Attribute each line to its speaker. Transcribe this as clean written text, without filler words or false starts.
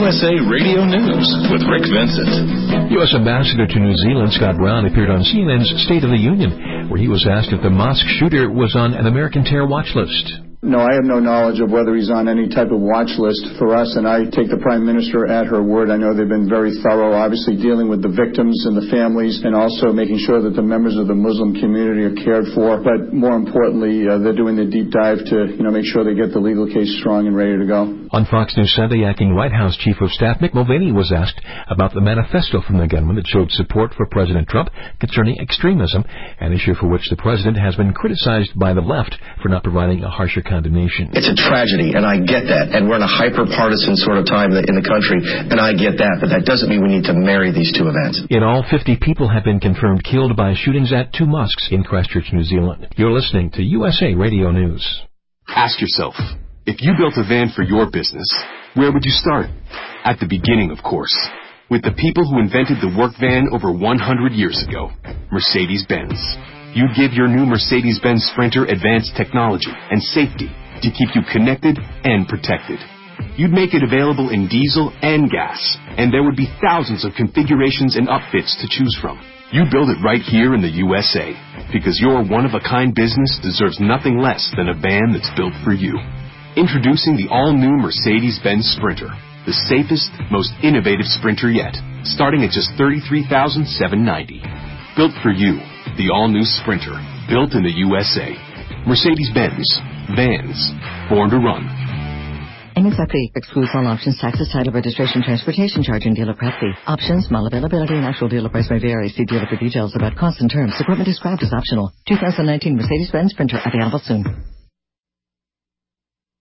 Speaker 1: USA Radio News with Rick Vincent.
Speaker 2: U.S. Ambassador to New Zealand Scott Brown appeared on CNN's State of the Union, where he was asked if the mosque shooter was on an American terror watch list.
Speaker 3: No, I have no knowledge of whether he's on any type of watch list for us, and I take the Prime Minister at her word. I know they've been very thorough, obviously dealing with the victims and the families, and also making sure that the members of the Muslim community are cared for. But more importantly, they're doing the deep dive to, make sure they get the legal case strong and ready to go.
Speaker 2: On Fox News Sunday, acting White House Chief of Staff Mick Mulvaney was asked about the manifesto from the gunman that showed support for President Trump concerning extremism, an issue for which the president has been criticized by the left for not providing a harsher condemnation.
Speaker 4: It's a tragedy, and I get that, and we're in a hyper-partisan sort of time in the country, and I get that, but that doesn't mean we need to marry these two events.
Speaker 2: In all, 50 people have been confirmed killed by shootings at 2 mosques in Christchurch, New Zealand. You're listening to USA Radio News.
Speaker 5: Ask yourself, if you built a van for your business, where would you start? At the beginning, of course, with the people who invented the work van over 100 years ago, Mercedes-Benz. You'd give your new Mercedes-Benz Sprinter advanced technology and safety to keep you connected and protected. You'd make it available in diesel and gas, and there would be thousands of configurations and upfits to choose from. You build it right here in the USA, because your one-of-a-kind business deserves nothing less than a van that's built for you. Introducing the all-new Mercedes-Benz Sprinter, the safest, most innovative Sprinter yet, starting at just $33,790. Built for you. The all-new Sprinter, built in the USA. Mercedes-Benz. Vans. Born to run.
Speaker 6: MXF fee excludes all options, taxes, title, registration, transportation charge, and dealer prep fee. Options, model availability, and actual dealer price may vary. See dealer for details about costs and terms. Equipment described as optional. 2019 Mercedes-Benz Sprinter available soon.